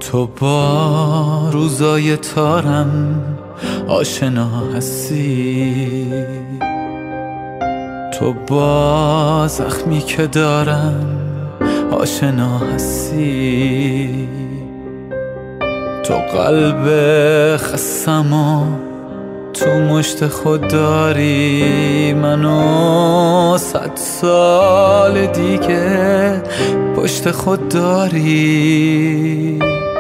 تو با روزای تارم آشنا هستی، تو با زخمی که دارم آشنا هستی، تو قلب خستم و تو مشت خود داری، منو 100 سال دیگه پشت خود داری.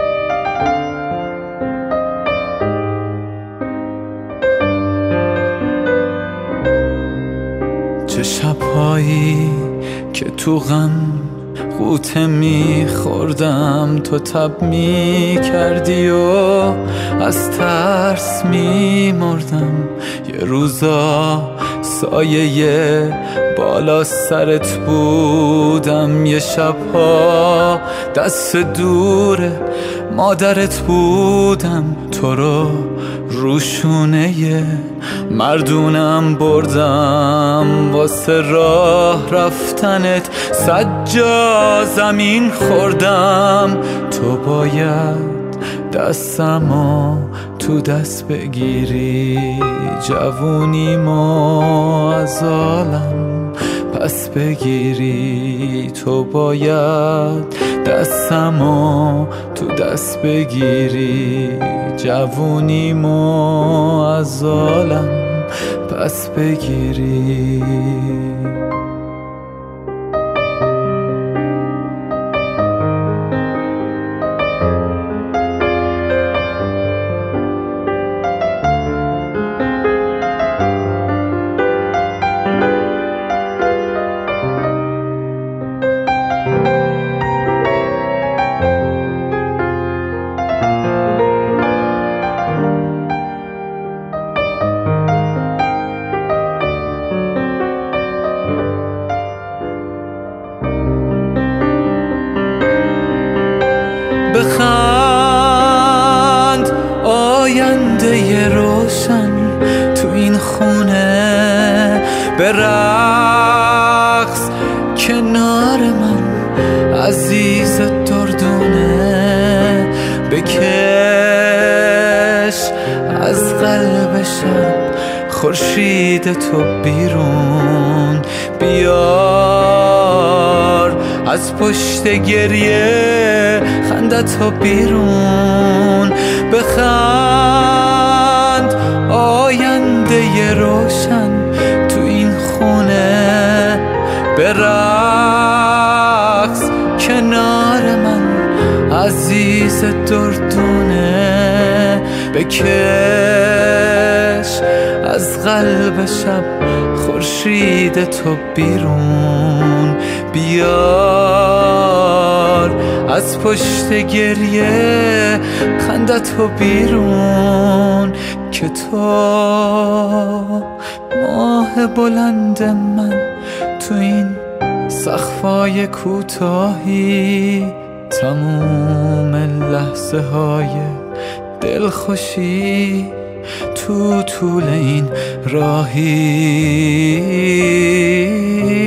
چه شبهایی که تو غم غوطه میخوردم، تو تب میکردی و از ترس میمردم. یه روزا سایه بالا سرت بودم، یه شبها دست دور مادرت بودم. تو رو روشونه مردونم بردم، واسه راه رفتنت 100 جا زمین خوردم. تو باید دستمو تو دست بگیری، جوونیمو از عالم پس بگیری. تو باید دستمو تو دست بگیری، جوونیمو از عالم پس بگیری. بخند آینده روشن تو این خونه، به رقص کنار من عزیز دردونه. بکش از قلب شب خورشید تو بیرون، بیار از پشت گریه خندتو بیرون. بخند آینده روشن تو این خونه، به رقص کنار من عزیز دردونه. بکش از قلب شب خورشید تو بیرون، بیار از پشت گریه خندتو بیرون. که تو ماه بلند من تو این سقفای کوتاهی، تموم لحظه های دلخوشی تو طول این راهی.